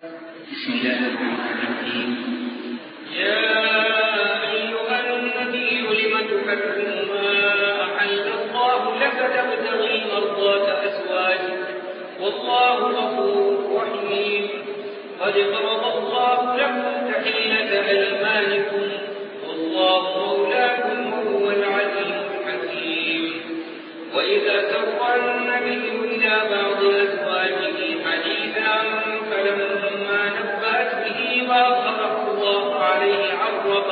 بسم الله الرحمن الرحيم. يا أيها النبي لم تحرم ما أحل الله لك تبتغي مرضات أزواجك والله غفور رحيم. قد فرض الله لكم تحلة أيمانكم والله مولاكم وهو العليم الحكيم. وإذا سر النبي إلى بعض أزواجه حديثا فلما نبأت به وأظهره الله عليه عرف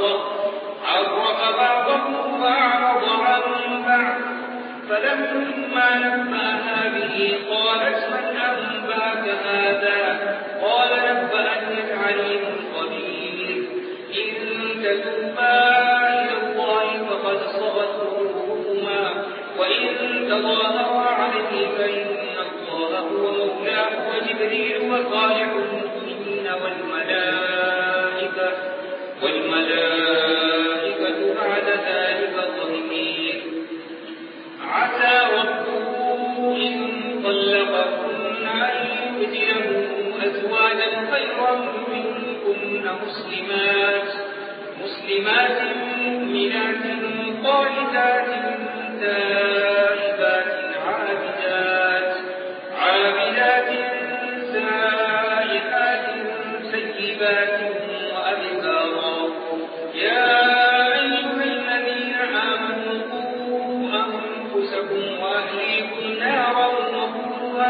بعضه وأعرض عن بعض. فلما نبأها به قالت من أنبأك هذا؟ قال نبأني العليم الخبير. إن تتوبا إلى الله فقد صغت قلوبكما وإن تظاهرا عليه فإن الله هو مولاه وجبريل وصالح المؤمنين والملائكة بعد ذلك ظهير. عسى ربه إن طلقكن أن يبدله أزواجا خيرا منكن مسلمات مؤمنات قانتات تائبات عابدات سائحات سيبات وأبكارا. يا أيها الذين آمنوا قوا أنفسكم وأهليكم نارا وقودها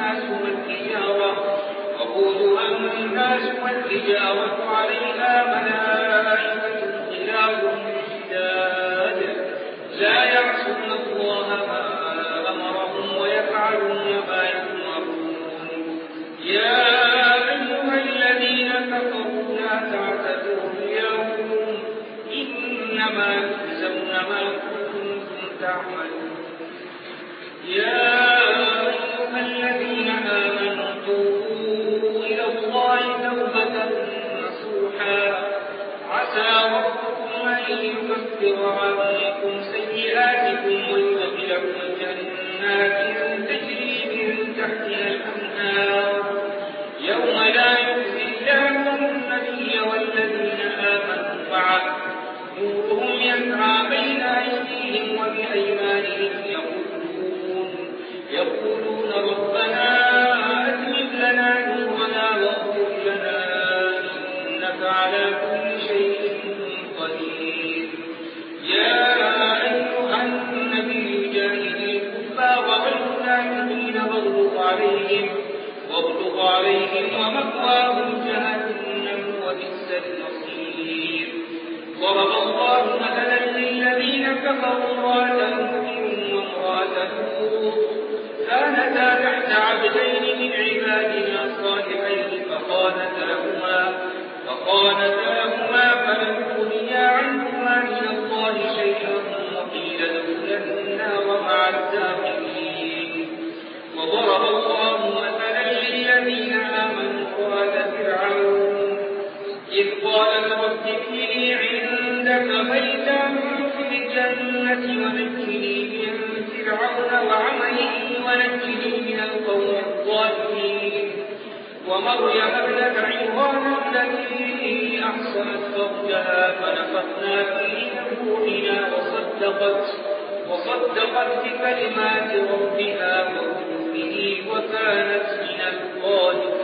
الناس والحجارة عليها ملائكة غلاظ شداد لا يعصون الله ما أمرهم ويفعلون ما يؤمرون. يا أيها الذين كفروا لا تعتذروا اليوم إنما تجزون ما كنتم تعملون. يا أيها الذين آمنوا توبوا إلى الله توبة نصوحا عسى ربكم أن يكفر عنكم سيئاتكم ويدخلكم جنات تجري من تحتها الأنهار يوم لا يخزي الله النبي والذين آمنوا معه نورهم يسعى بين أيديهم وبأيمانهم يقولون ربنا أتمم لنا نورنا واغفر لنا إنك على كل شيء قدير. يا أيها النبي جاهد الكفار والمنافقين واغلظ عليهم ومأواهم جهنم وبئس المصير. ضرب الله مثلا للذين كفروا امرأة نوح وامرأة لوط كانتا تحت عبدين من عبادنا صالحين فخانتاهما فلم يغنيا عنهما من الله شيئا وقيل ادخلا النار مع الداخلين. وضرب الله مثلا للذين آمنوا امرأة فرعون إذ قالت رب ابن لي عندك بيتا في الجنة ونجني من فرعون وعمله ونجني من القوم الظالمين. ومريم ابنة عمران التي أحصنت فرجها فنفخنا فيه من روحنا وصدقت بكلمات ربها وكتبه وكانت من القانتين.